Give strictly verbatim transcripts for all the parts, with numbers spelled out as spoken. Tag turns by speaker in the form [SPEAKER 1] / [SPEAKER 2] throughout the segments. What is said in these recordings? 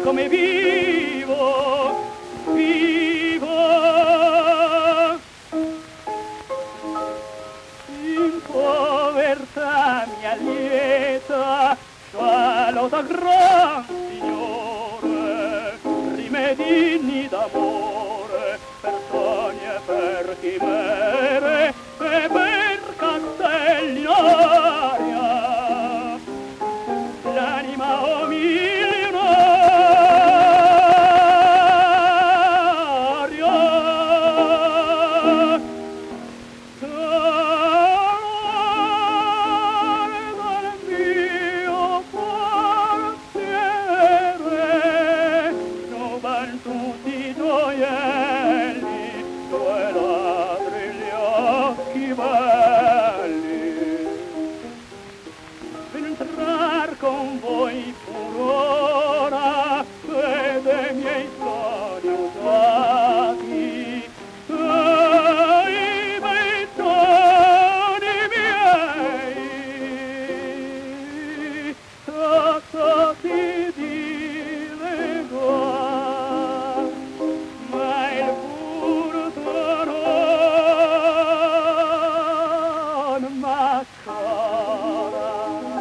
[SPEAKER 1] come vivo, vivo. In povertà mia lieta, cielo da gran Signore, rimedini d'amore, per sogni e per chimere, e per castelli in aria, l'anima omilionaria. Guarda il mio forziere, non van tutti i gioielli, due ladri gli occhi belli. V'entrar con voi furora, e dei miei sogni usati, e i bei sogni miei, trattati di leguar, ma il furto non m'accara.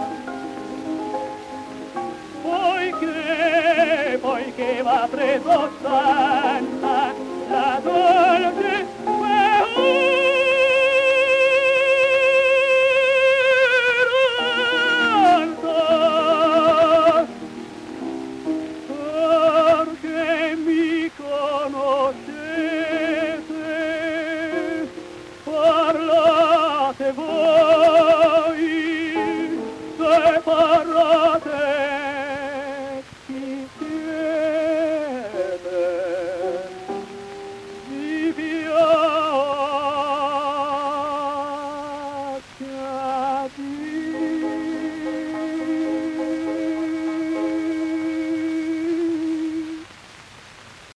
[SPEAKER 1] Poiché, poiché va preso santa la dolce speranza, perché mi conoscete, parlate voi.